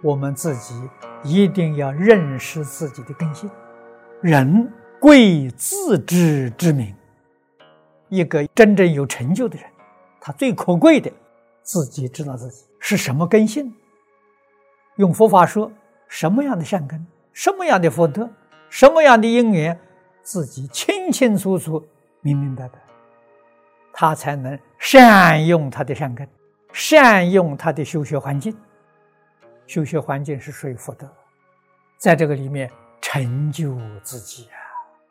我们自己一定要认识自己的根性。人贵自知之明，一个真正有成就的人，他最可贵的自己知道自己是什么根性。用佛法说，什么样的善根，什么样的福德，什么样的因缘，自己清清楚楚明明白白，他才能善用他的善根，善用他的修学环境。修学环境是属于福德，在这个里面成就自己啊！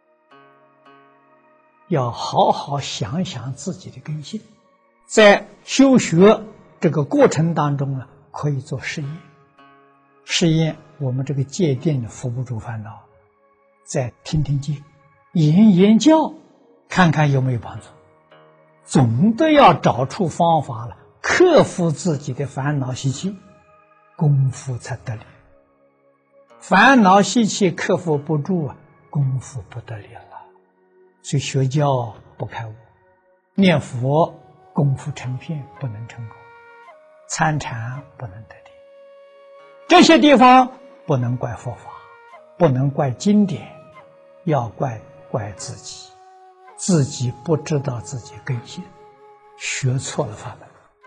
要好好想想自己的根性，在修学这个过程当中呢，可以做试验。试验我们这个戒定扶不住烦恼，再听听经，言言教，看看有没有帮助。总的要找出方法了，克服自己的烦恼习气，功夫才得力。烦恼习气克服不住啊，功夫不得力了。所以学教不开悟，念佛功夫成片不能成功，参禅不能得力。这些地方不能怪佛法，不能怪经典，要怪自己，自己不知道自己根性，学错了法门。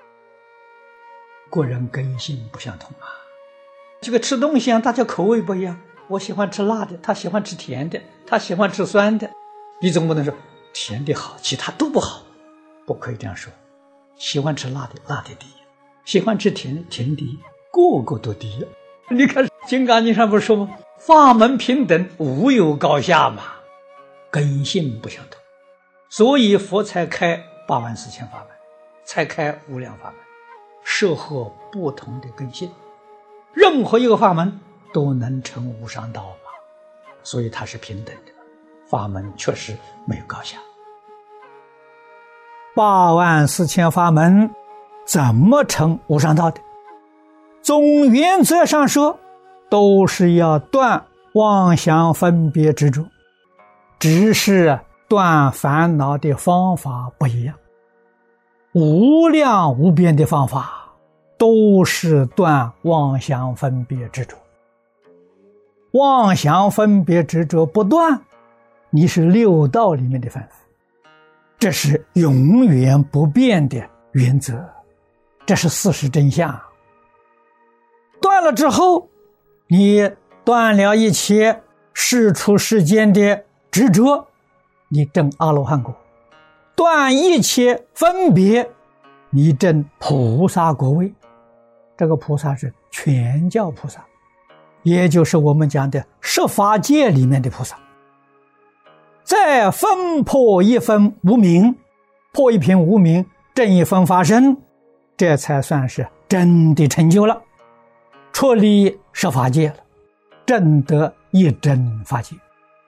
个人根性不相同啊，这个吃东西啊，大家口味不一样，我喜欢吃辣的，他喜欢吃甜的，他喜欢吃酸的，你总不能说甜的好，其他都不好，不可以这样说。喜欢吃辣的，辣的第一；喜欢吃甜的，甜的第一，个个都第一。你看《金刚经》上不是说吗？法门平等，无有高下嘛，根性不相同，所以佛才开84000法门，才开无量法门，适合不同的根性。任何一个法门都能成无上道嘛，所以它是平等的，法门确实没有高下。84000法门怎么成无上道的？总原则上说，都是要断妄想分别执着，只是断烦恼的方法不一样。无量无边的方法都是断妄想分别执着，妄想分别执着不断，你是六道里面的凡夫，这是永远不变的原则，这是事实真相。断了之后，你断了一切世出世间的执着，你证阿罗汉果；断一切分别，你证菩萨果位。这个菩萨是全教菩萨，也就是我们讲的十法界里面的菩萨。再分破一分无明，破一品无明，证一分法身，这才算是真的成就了，出离十法界了，证得一真法界。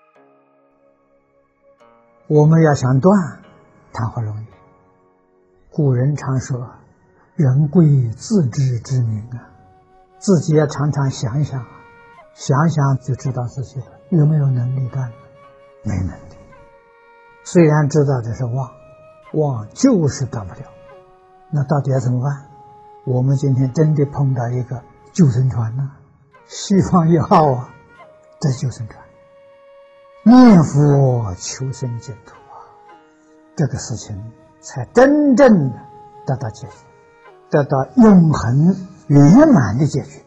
我们要想断，谈何容易？古人常说，人贵自知之明啊，自己也常常想想，想想就知道自己有没有能力干，没能力。虽然知道这是妄就是断不了，那到底要怎么办？我们今天真的碰到一个救生船呢，西方1号啊，这救生船，念佛求生净土啊，这个事情才真正的得到解决，得到永恒圆满的解决。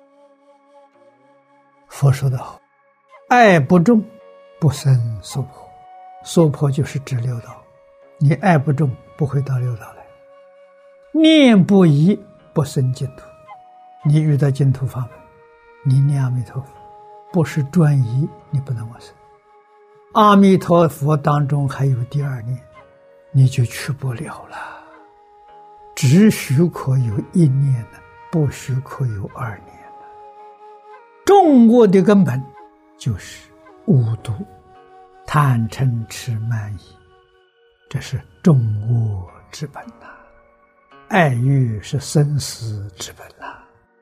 佛说得好，爱不重，不生娑婆。娑婆就是指六道，你爱不重，不会到六道来。念不疑，不生净土。你遇到净土法门，你念阿弥陀佛，不是专一，你不能往生。阿弥陀佛当中还有第二念，你就去不了了。只许可有一念呢，不许可有2念了。众恶的根本就是五毒，贪嗔痴慢疑，这是众恶之本呐。爱欲是生死之本呐。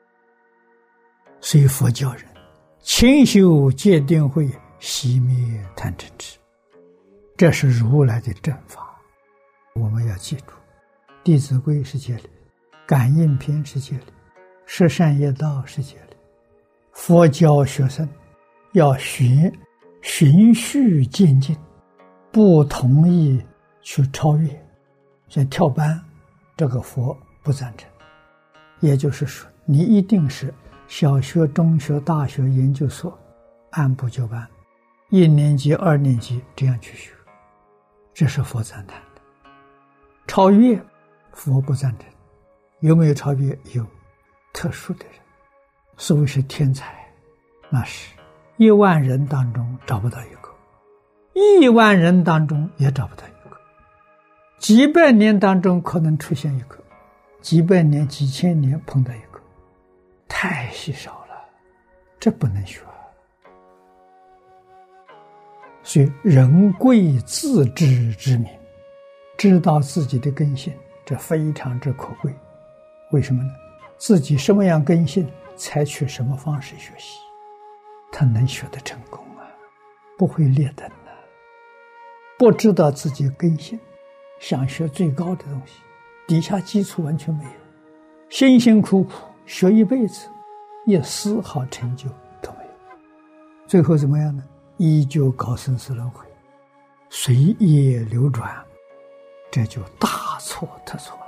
所以佛教人勤修戒定慧，熄灭贪嗔痴，这是如来的正法。我们要记住，弟子规是戒律，感应篇是戒律，十善业道是戒律， 佛教学生要循序渐进，不同意去超越，像跳班，这个佛不赞成。也就是说，你一定是小学、中学、大学、研究所按部就班，1年级、2年级这样去学，这是佛赞叹的。超越，佛不赞成。有没有超越？有，特殊的人，所谓是天才，那是1万人当中找不到一个，1万人当中也找不到一个，几百年当中可能出现一个，几百年、几千年碰到一个，太稀少了，这不能学。所以人贵自知之明，知道自己的根性，这非常之可贵。为什么呢？自己什么样根性，采取什么方式学习，他能学得成功啊，不会劣等啊。不知道自己根性，想学最高的东西，底下基础完全没有，辛辛苦苦学一辈子，一丝毫成就都没有，最后怎么样呢？依旧搞生死轮回，随业流转，这就大错特错了。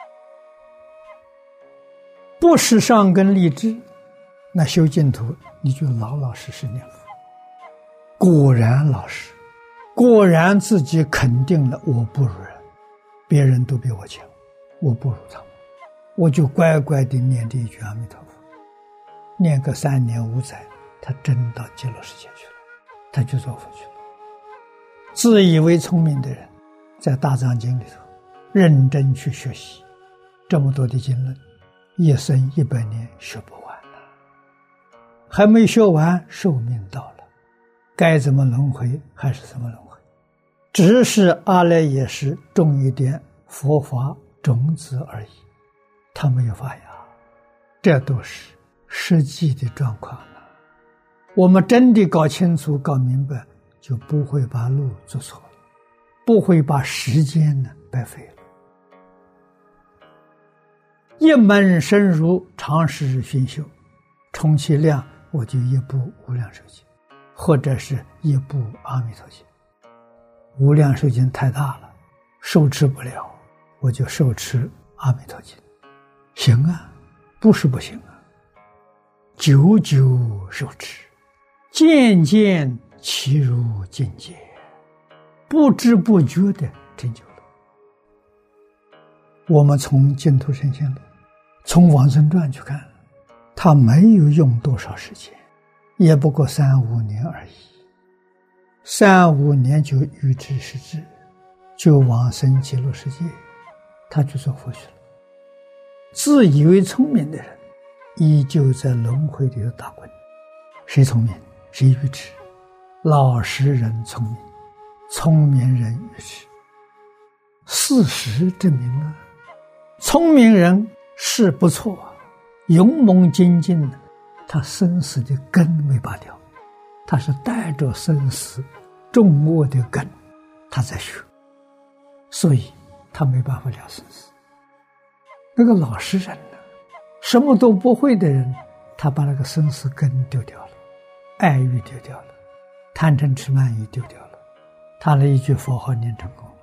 不是上根立志，那修净土你就老老实实念佛，果然老实，果然自己肯定了我不如人，别人都比我强，我不如他们，我就乖乖地念这一句阿弥陀佛，念个3年5载，他真到极乐世界去了，他就做佛去了。自以为聪明的人，在大藏经里头认真去学习，这么多的经论，一生100年学不完了，还没学完，寿命到了，该怎么轮回还是怎么轮回，只是阿赖耶识种一点佛法种子而已，它没有发芽，这都是实际的状况了。我们真的搞清楚搞明白，就不会把路走错了，不会把时间白费了。一门深入，长时熏修，充其量我就一部无量寿经，或者是一部阿弥陀经。无量寿经太大了，受持不了，我就受持阿弥陀经，行啊，不是不行啊，久久受持，渐渐其如境界，不知不觉的成就了。我们从净土圣贤录，从往生传去看，他没有用多少时间，也不过3、5年而已，3、5年就预知时至，就往生极乐世界，他就做佛去了。自以为聪明的人，依旧在轮回里头打滚。谁聪明谁愚痴，老实人聪明，聪明人愚痴。事实证明了，聪明人是不错，勇猛精进的，他生死的根没拔掉，他是带着生死重恶的根，他在学，所以他没办法了生死。那个老实人呢，什么都不会的人，他把那个生死根丢掉了，爱欲丢掉了，贪嗔痴慢疑丢掉了，他的一句佛号念成功了。